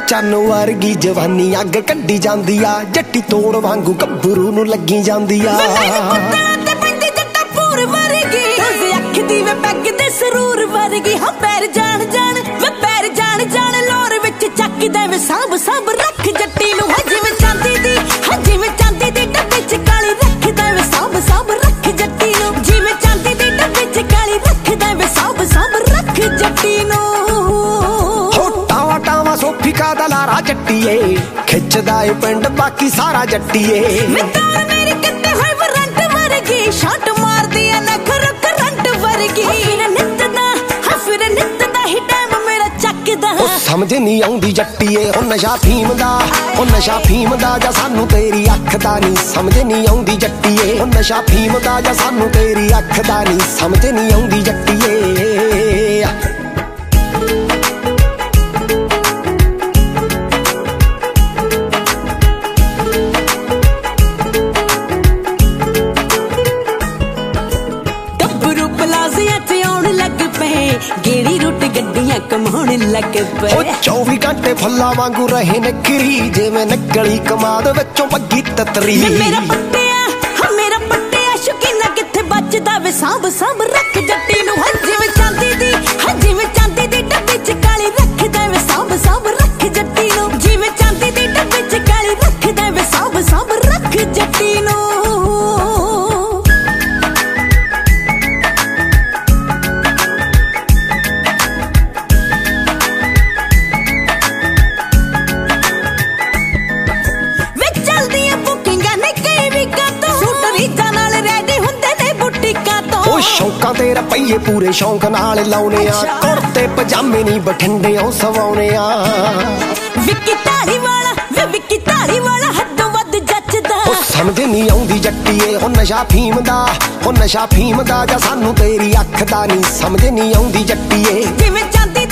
चन्न वर्गी जवानी अग कड्डी जांदी आ, जट्टी तोड़ वांगू गब्बरू नूं लगी जांदी आ। साब साब रख जट्टी नूं जिवें चांदी दी, जिवें चांदी दी डब्बे च काली रखदा वे साब साब रख जट्टी नूं, जिवें चांदी दी डब्बे च काली रखदा वे साब साब रख जट्टी नूं। हो टावा टावा सोफी का दलारा जट्टीए, खिचदा ए पिंड बाकी सारा जट्टीए। मितार मेरी किते होए वरंट वर्गी, शॉट मारदी ए नखर करंट वर्गी। फिर नित दा ही टाइम मेरा चकदा, समझ नहीं आउंदी जट्टीए ओ नशा फीम दा, ओ नशा फीम दा जा सानू तेरी अख दा नहीं समझ नहीं आउंदी जट्टीए। ओ नशा फीम दा जा सानू तेरी अख दा नहीं समझ नहीं आउंदी जट्टीए। गब्बरू पलाजिया च आउण लग पे, गेड़ी रुट गड्डियां कमाउण लग पे। 24 घंटे फुल्ला वांगू रहे नकरी, जिवें नकली कमाद विचों बग्गी ततरी। मेरा पट्टिया शौकीना किथे बचदा वे साब साब रख जट्टी नूं, जिवें चांदी दी, जिवें चांदी दी डब्बे च काली रखदा वे साब साब रख जट्टी नूं, जिवें चांदी दी डब्बे च काली रखदा वे साब साब रख जट्टी नूं। शौकां ते रपईए पूरे शौक नाल लाउने आ, कुर्ते पजामे नहीं बठिंडियों सवाउने आ। विक्की धारी वाला हद्दों वध जचदा, ओ समझ नहीं आउंदी जट्टीए ओ नशा फीम दा, ओ नशा फीम दा जा सानू तेरी अख दा नहीं समझ नहीं आउंदी जट्टीए। जिवें चांदी